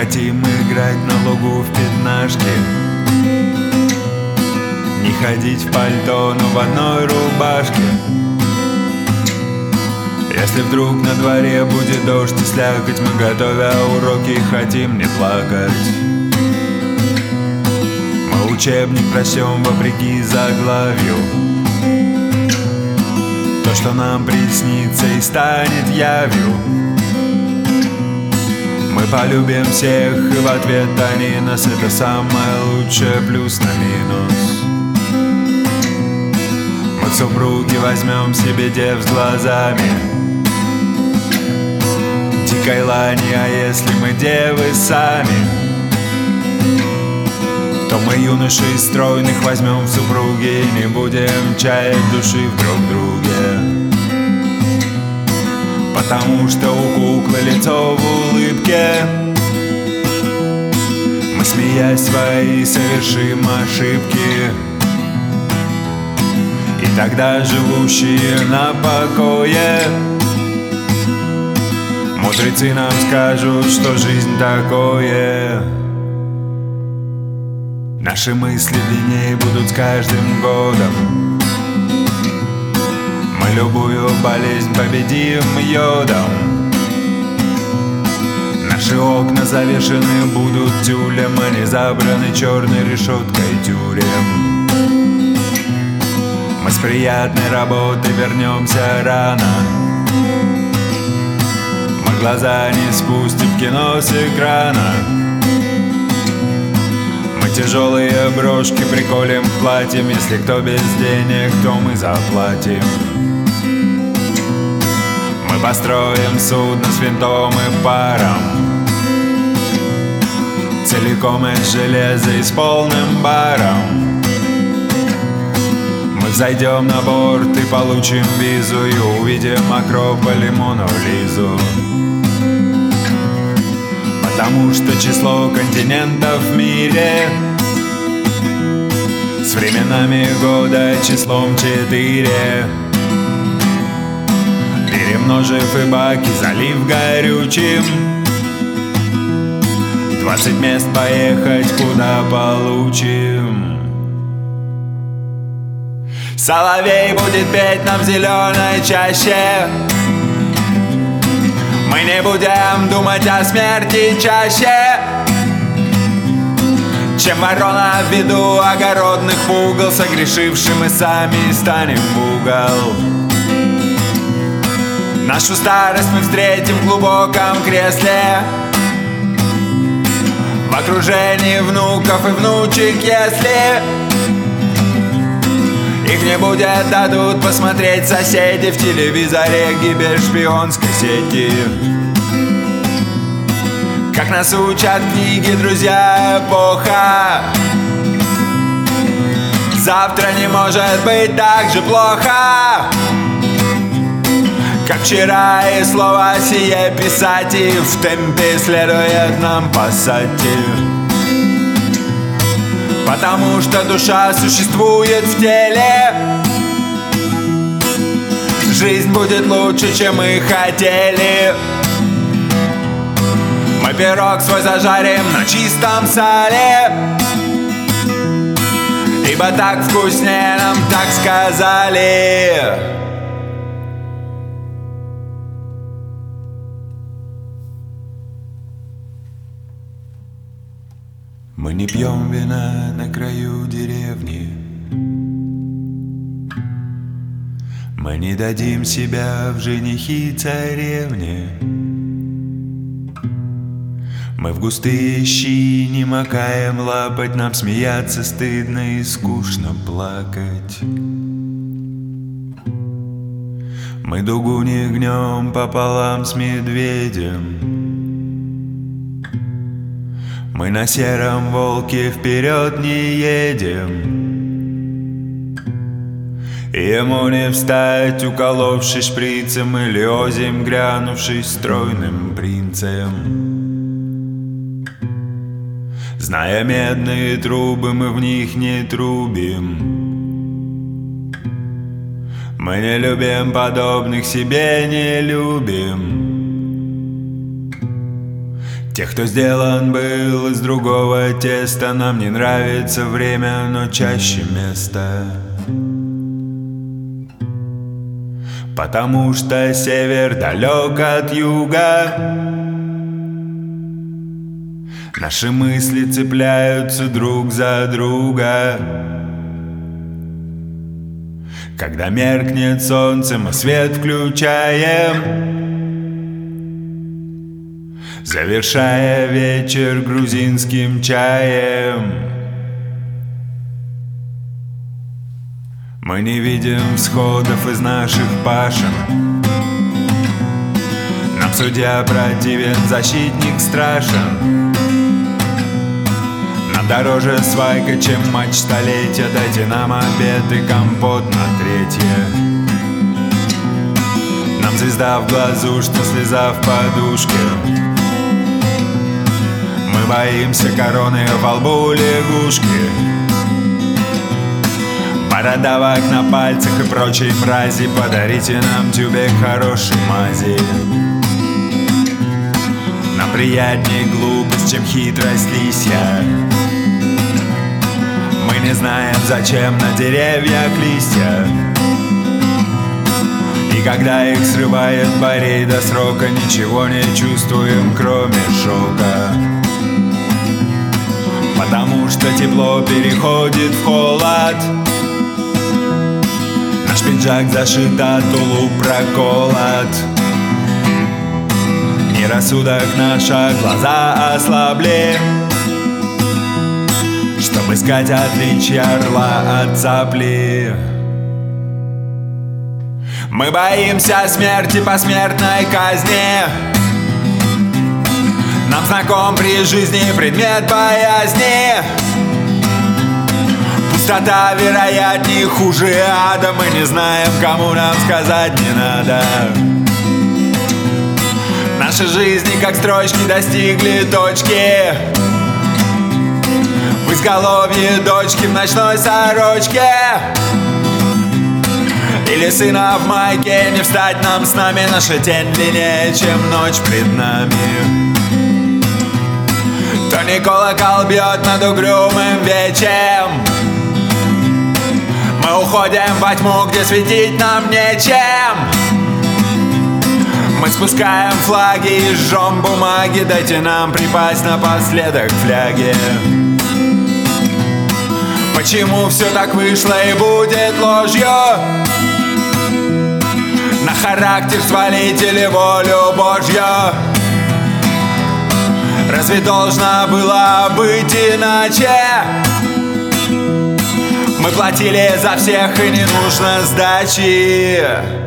хотим играть на лугу в пятнашки, не ходить в пальто, но в одной рубашке. Если вдруг на дворе будет дождь и слякоть, мы, готовя уроки, хотим не плакать. Мы учебник прочтем вопреки заглавию, то, что нам приснится и станет явью. Мы полюбим всех, и в ответ они нас. Это самое лучшее, плюс на минус. Мы в супруги возьмем себе дев с глазами дикой лани, а если мы девы сами, то мы юношей стройных возьмем в супруги и не будем чаять души в друг друге. Потому что у куклы лицо в улыбке, мы, смеясь свои, совершим ошибки. И тогда живущие на покое мудрецы нам скажут, что жизнь такое. Наши мысли длиннее будут с каждым годом, мы любую болезнь победим йодом. Наши окна завешены будут тюлем, они забраны черной решеткой тюрем. Мы с приятной работы вернемся рано, мы глаза не спустим в кино с экрана. Мы тяжелые брошки приколем к платьям, если кто без денег, то мы заплатим. Мы построим судно с винтом и паром, целиком из железа и с полным баром. Мы взойдем на борт и получим визу, и увидим Акрополь и Мону Лизу. Потому что число континентов в мире с временами года числом 4. Перемножив и баки, залив горючим, 20 мест поехать, куда получим. Соловей будет петь нам в зеленой чаще, мы не будем думать о смерти чаще, чем ворона в виду огородных в угол. Согрешившим мы сами станем в угол. Нашу старость мы встретим в глубоком кресле, в окружении внуков и внучек, если их не будет, дадут посмотреть соседи в телевизоре гибель шпионской сети. Как нас учат книги, друзья, эпоха завтра не может быть так же плохо, как вчера, и слово сие писать, и в темпе следует нам пассати. Потому что душа существует в теле, жизнь будет лучше, чем мы хотели. Мы пирог свой зажарим на чистом сале, ибо так вкуснее нам так сказали. Мы не пьем вина на краю деревни, мы не дадим себя в женихи царевне. Мы в густые щи не макаем лапоть, нам смеяться стыдно и скучно плакать. Мы дугу не гнем пополам с медведем, мы на сером волке вперед не едем. Ему не встать, уколовшись шприцем, или озимь грянувшись стройным принцем. Зная медные трубы, мы в них не трубим. Мы не любим подобных, себе не любим. Тех, кто сделан был из другого теста. Нам не нравится время, но чаще место. Потому что север далек от юга. Наши мысли цепляются друг за друга. Когда меркнет солнце, мы свет включаем, завершая вечер грузинским чаем. Мы не видим всходов из наших пашен. Нам судья противен, защитник страшен. Нам дороже свайка, чем матч столетия. Дайте нам обед и компот на третье. Нам звезда в глазу, что слеза в подушке. Мы боимся короны, во лбу лягушки. Бородавок на пальцах и прочей фразе. Подарите нам тюбик хорошей мази. Нам приятней глупость, чем хитрость лисья. Мы не знаем, зачем на деревьях листья. И когда их срывает борей до срока, ничего не чувствуем, кроме шока. Потому что тепло переходит в холод. Наш пиджак зашит, а тулуп проколот. Не рассудок наша, глаза ослабли, чтобы искать отличия орла от цапли. Мы боимся смерти, посмертной казни. Нам знаком при жизни предмет боязни. Пустота, вероятнее, хуже ада. Мы не знаем, кому нам сказать не надо. Наши жизни, как строчки, достигли точки. В изголовье дочки в ночной сорочке. Или сына в майке. Не встать нам с нами. Наша тень длиннее, чем ночь пред нами. То не колокол бьет над угрюмым вечем. Мы уходим во тьму, где светить нам нечем. Мы спускаем флаги и жжем бумаги. Дайте нам припасть напоследок фляги. Почему все так вышло и будет ложью? На характер свалить или волю Божью? Разве должна была быть иначе? Мы платили за всех, и не нужно сдачи.